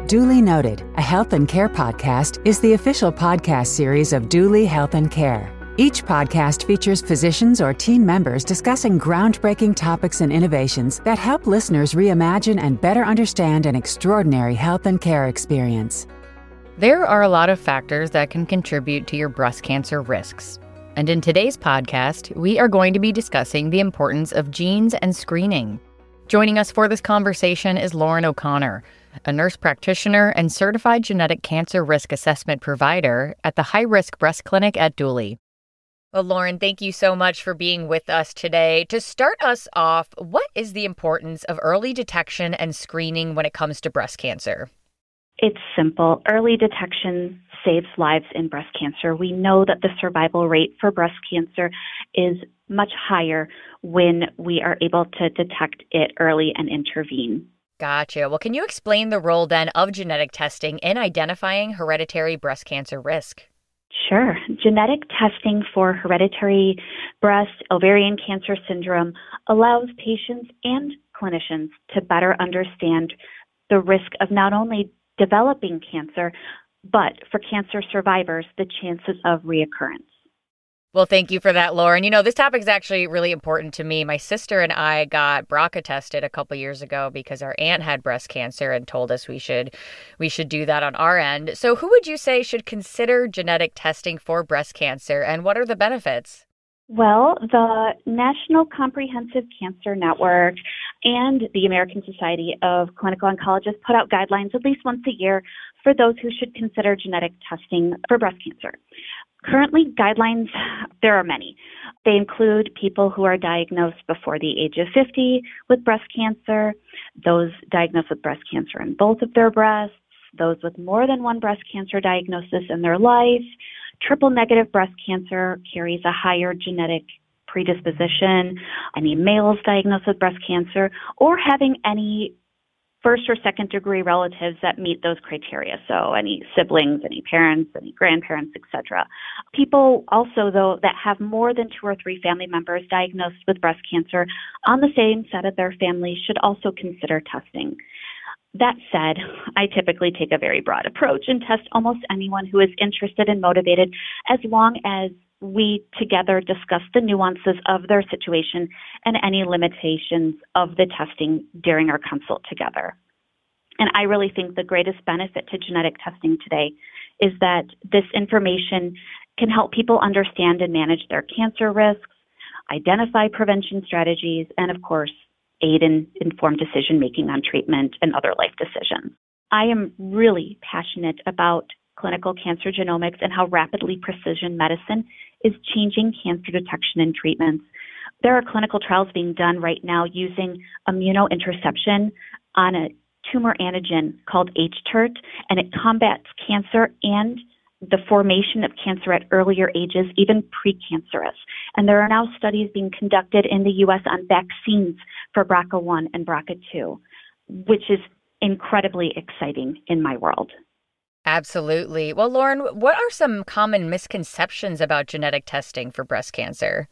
Duly Noted, a health and care podcast, is the official podcast series of Duly Health and Care. Each podcast features physicians or team members discussing groundbreaking topics and innovations that help listeners reimagine and better understand an extraordinary health and care experience. There are a lot of factors that can contribute to your breast cancer risks. And in today's podcast, we are going to be discussing the importance of genes and screening. Joining us for this conversation is Lauren O'Connor, a nurse practitioner and certified genetic cancer risk assessment provider at the High Risk Breast Clinic at Duly. Well, Lauren, thank you so much for being with us today. To start us off, what is the importance of early detection and screening when it comes to breast cancer? It's simple. Early detection saves lives in breast cancer. We know that the survival rate for breast cancer is much higher when we are able to detect it early and intervene. Gotcha. Well, can you explain the role then of genetic testing in identifying hereditary breast cancer risk? Sure. Genetic testing for hereditary breast ovarian cancer syndrome allows patients and clinicians to better understand the risk of not only developing cancer, but for cancer survivors, the chances of reoccurrence. Well, thank you for that, Lauren. You know, this topic is actually really important to me. My sister and I got BRCA tested a couple years ago because our aunt had breast cancer and told us we should do that on our end. So who would you say should consider genetic testing for breast cancer, and what are the benefits? Well, the National Comprehensive Cancer Network and the American Society of Clinical Oncologists put out guidelines at least once a year for those who should consider genetic testing for breast cancer. Currently, guidelines, there are many. They include people who are diagnosed before the age of 50 with breast cancer, those diagnosed with breast cancer in both of their breasts, those with more than one breast cancer diagnosis in their life. Triple-negative breast cancer carries a higher genetic predisposition, any males diagnosed with breast cancer, or having any first or second degree relatives that meet those criteria. So any siblings, any parents, any grandparents, etc. People also, though, that have more than 2 or 3 family members diagnosed with breast cancer on the same side of their family should also consider testing. That said, I typically take a very broad approach and test almost anyone who is interested and motivated, as long as we together discuss the nuances of their situation and any limitations of the testing during our consult together. And I really think the greatest benefit to genetic testing today is that this information can help people understand and manage their cancer risks, identify prevention strategies, and of course, aid in informed decision-making on treatment and other life decisions. I am really passionate about clinical cancer genomics and how rapidly precision medicine is changing cancer detection and treatments. There are clinical trials being done right now using immunointerception on a tumor antigen called hTERT, and it combats cancer and the formation of cancer at earlier ages, even precancerous. And there are now studies being conducted in the U.S. on vaccines for BRCA1 and BRCA2, which is incredibly exciting in my world. Absolutely. Well, Lauren, what are some common misconceptions about genetic testing for breast cancer?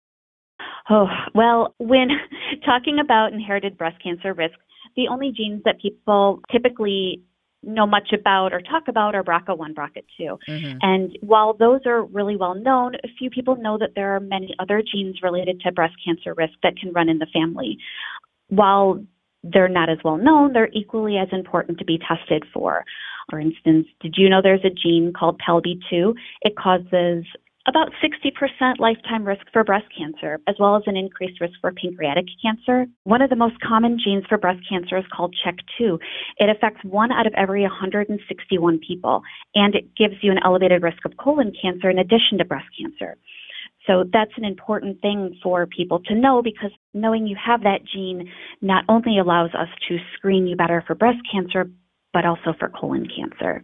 Oh, well, when talking about inherited breast cancer risk, the only genes that people typically know much about or talk about are BRCA1, BRCA2. Mm-hmm. And while those are really well known, a few people know that there are many other genes related to breast cancer risk that can run in the family. While they're not as well known, they're equally as important to be tested for. For instance, did you know there's a gene called PALB2? It causes about 60% lifetime risk for breast cancer, as well as an increased risk for pancreatic cancer. One of the most common genes for breast cancer is called CHEK2. It affects 1 out of every 161 people, and it gives you an elevated risk of colon cancer in addition to breast cancer. So that's an important thing for people to know, because knowing you have that gene not only allows us to screen you better for breast cancer, but also for colon cancer.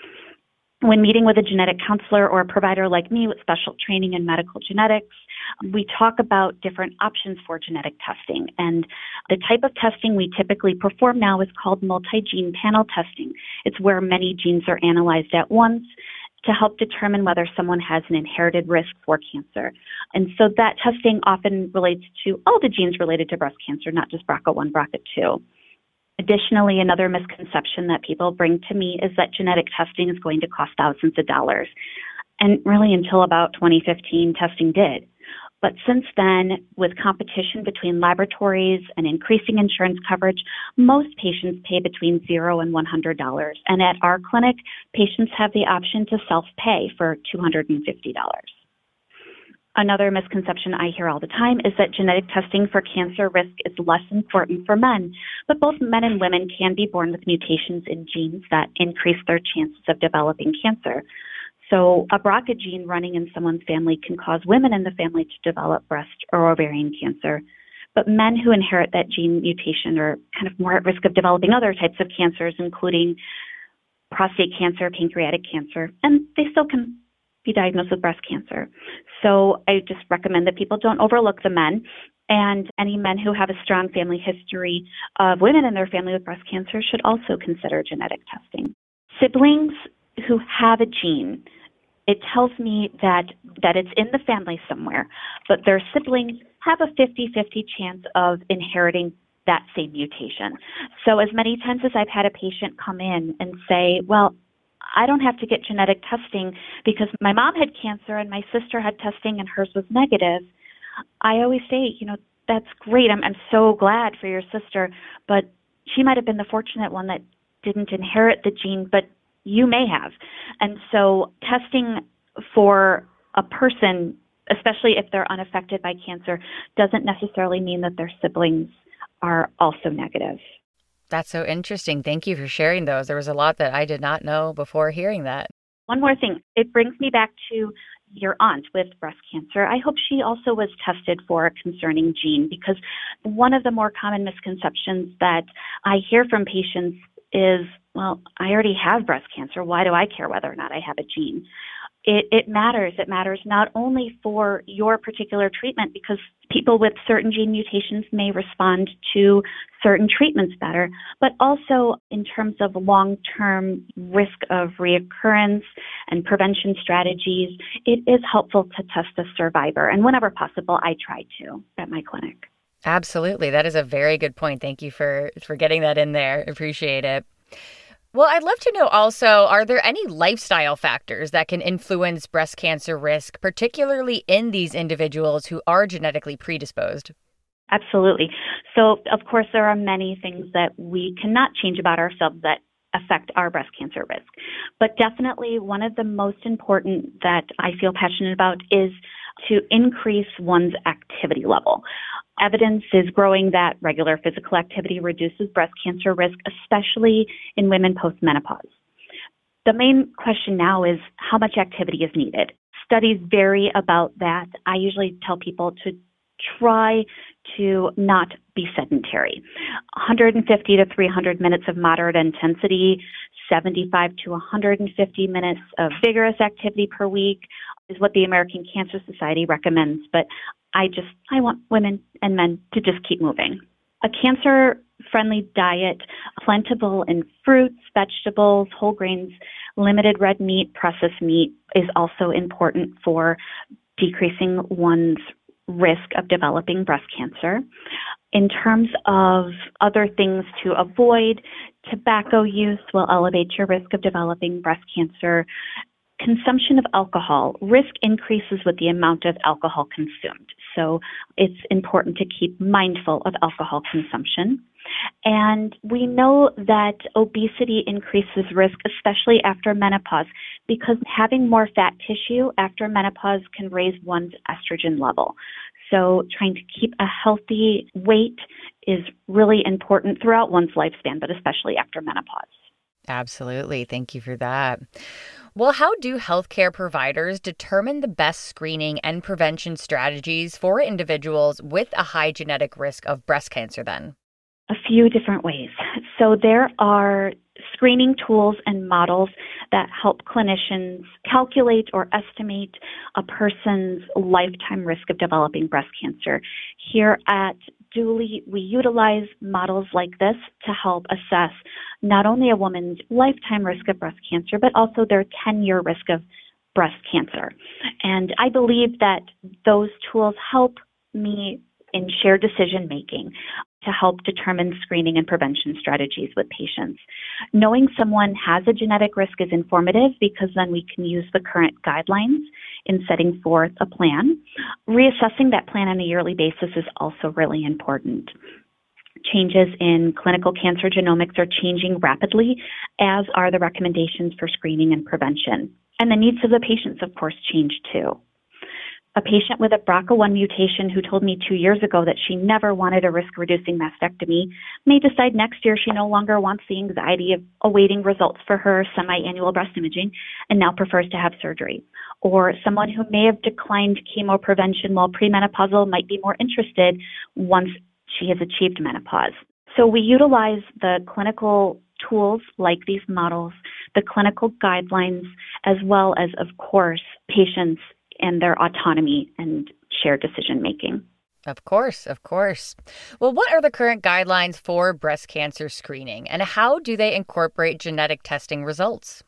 When meeting with a genetic counselor or a provider like me with special training in medical genetics, we talk about different options for genetic testing. And the type of testing we typically perform now is called multi-gene panel testing. It's where many genes are analyzed at once to help determine whether someone has an inherited risk for cancer. And so that testing often relates to all the genes related to breast cancer, not just BRCA1, BRCA2. Additionally, another misconception that people bring to me is that genetic testing is going to cost thousands of dollars. And really, until about 2015, testing did. But since then, with competition between laboratories and increasing insurance coverage, most patients pay between $0 and $100. And at our clinic, patients have the option to self-pay for $250. Another misconception I hear all the time is that genetic testing for cancer risk is less important for men, but both men and women can be born with mutations in genes that increase their chances of developing cancer. So a BRCA gene running in someone's family can cause women in the family to develop breast or ovarian cancer, but men who inherit that gene mutation are kind of more at risk of developing other types of cancers, including prostate cancer, pancreatic cancer, and they still can be diagnosed with breast cancer. So I just recommend that people don't overlook the men, and any men who have a strong family history of women in their family with breast cancer should also consider genetic testing. Siblings who have a gene, it tells me that it's in the family somewhere, but their siblings have a 50-50 chance of inheriting that same mutation. So as many times as I've had a patient come in and say, well, I don't have to get genetic testing because my mom had cancer and my sister had testing and hers was negative, I always say, that's great. I'm so glad for your sister, but she might have been the fortunate one that didn't inherit the gene, but you may have. And so testing for a person, especially if they're unaffected by cancer, doesn't necessarily mean that their siblings are also negative. That's so interesting. Thank you for sharing those. There was a lot that I did not know before hearing that. One more thing. It brings me back to your aunt with breast cancer. I hope she also was tested for a concerning gene, because one of the more common misconceptions that I hear from patients is, well, I already have breast cancer. Why do I care whether or not I have a gene? It matters. It matters not only for your particular treatment, because people with certain gene mutations may respond to certain treatments better, but also in terms of long-term risk of reoccurrence and prevention strategies. It is helpful to test a survivor. And whenever possible, I try to at my clinic. Absolutely. That is a very good point. Thank you for getting that in there. Appreciate it. Well, I'd love to know also, are there any lifestyle factors that can influence breast cancer risk, particularly in these individuals who are genetically predisposed? Absolutely. So, of course, there are many things that we cannot change about ourselves that affect our breast cancer risk. But definitely one of the most important that I feel passionate about is to increase one's activity level. Evidence is growing that regular physical activity reduces breast cancer risk, especially in women post-menopause. The main question now is how much activity is needed. Studies vary about that. I usually tell people to try to not be sedentary. 150 to 300 minutes of moderate intensity, 75 to 150 minutes of vigorous activity per week is what the American Cancer Society recommends. But I want women and men to just keep moving. A cancer-friendly diet, plentiful in fruits, vegetables, whole grains, limited red meat, processed meat is also important for decreasing one's risk of developing breast cancer. In terms of other things to avoid, tobacco use will elevate your risk of developing breast cancer. Consumption of alcohol, risk increases with the amount of alcohol consumed. So it's important to keep mindful of alcohol consumption. And we know that obesity increases risk, especially after menopause, because having more fat tissue after menopause can raise one's estrogen level. So trying to keep a healthy weight is really important throughout one's lifespan, but especially after menopause. Absolutely. Thank you for that. Well, how do healthcare providers determine the best screening and prevention strategies for individuals with a high genetic risk of breast cancer then? A few different ways. So there are screening tools and models that help clinicians calculate or estimate a person's lifetime risk of developing breast cancer. Here at Duly, we utilize models like this to help assess not only a woman's lifetime risk of breast cancer, but also their 10-year risk of breast cancer. And I believe that those tools help me in shared decision making. to help determine screening and prevention strategies with patients. Knowing someone has a genetic risk is informative because then we can use the current guidelines in setting forth a plan. Reassessing that plan on a yearly basis is also really important. Changes in clinical cancer genomics are changing rapidly, as are the recommendations for screening and prevention. And the needs of the patients, of course, change too. A patient with a BRCA1 mutation who told me 2 years ago that she never wanted a risk-reducing mastectomy may decide next year she no longer wants the anxiety of awaiting results for her semi-annual breast imaging and now prefers to have surgery. Or someone who may have declined chemo prevention while premenopausal might be more interested once she has achieved menopause. So we utilize the clinical tools like these models, the clinical guidelines, as well as, of course, patients and their autonomy and shared decision making. Of course, of course. Well, what are the current guidelines for breast cancer screening, and how do they incorporate genetic testing results?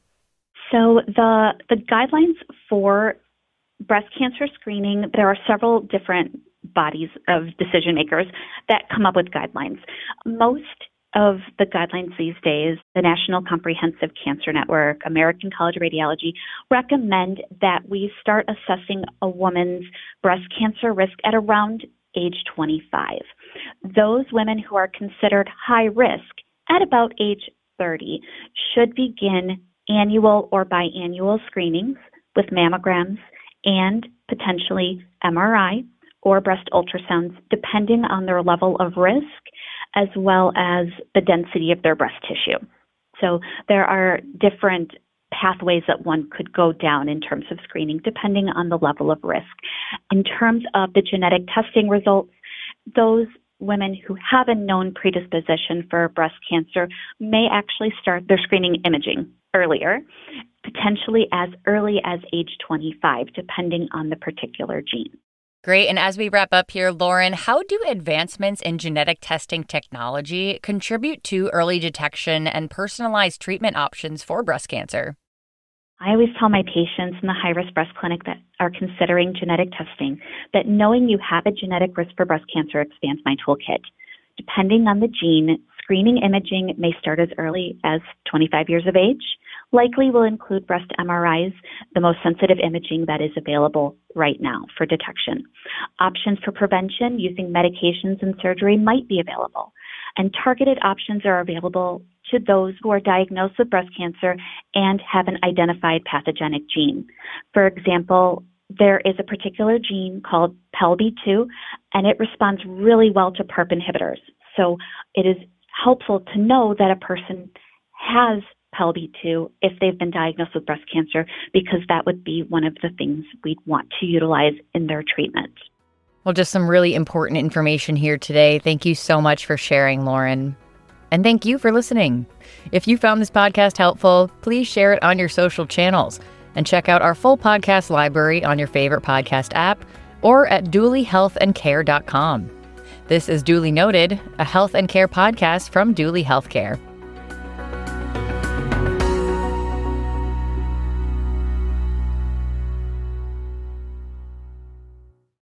So the guidelines for breast cancer screening, there are several different bodies of decision makers that come up with guidelines. Most of the guidelines these days, the National Comprehensive Cancer Network, American College of Radiology, recommend that we start assessing a woman's breast cancer risk at around age 25. Those women who are considered high risk at about age 30 should begin annual or biannual screenings with mammograms and potentially MRI or breast ultrasounds, depending on their level of risk, as well as the density of their breast tissue. So there are different pathways that one could go down in terms of screening, depending on the level of risk. In terms of the genetic testing results, those women who have a known predisposition for breast cancer may actually start their screening imaging earlier, potentially as early as age 25, depending on the particular gene. Great. And as we wrap up here, Lauren, how do advancements in genetic testing technology contribute to early detection and personalized treatment options for breast cancer? I always tell my patients in the high-risk breast clinic that are considering genetic testing that knowing you have a genetic risk for breast cancer expands my toolkit. Depending on the gene, screening imaging may start as early as 25 years of age. Likely will include breast MRIs, the most sensitive imaging that is available right now for detection. Options for prevention using medications and surgery might be available. And targeted options are available to those who are diagnosed with breast cancer and have an identified pathogenic gene. For example, there is a particular gene called PALB2, and it responds really well to PARP inhibitors. So it is helpful to know that a person has PALB2 if they've been diagnosed with breast cancer, because that would be one of the things we'd want to utilize in their treatment. Well, just some really important information here today. Thank you so much for sharing, Lauren. And thank you for listening. If you found this podcast helpful, please share it on your social channels and check out our full podcast library on your favorite podcast app or at dooleyhealthandcare.com. This is Duly Noted, a health and care podcast from Duly Healthcare.